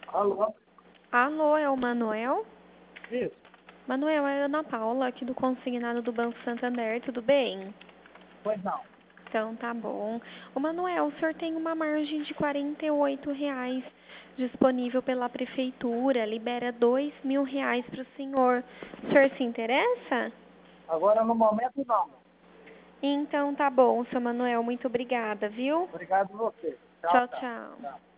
Alô? Alô, é o Manuel? Isso. Manuel, é a Ana Paula, aqui do consignado do Banco Santander, tudo bem? Pois não. Então tá bom. Ô Manuel, o senhor tem uma margem de R$ 48 disponível pela prefeitura, libera R$ 2.000 para o senhor. O senhor se interessa? Agora, no momento, não. Então tá bom, seu Manuel, muito obrigada, viu? Obrigado a você. Tchau, Tchau, tchau. tchau. Tchau.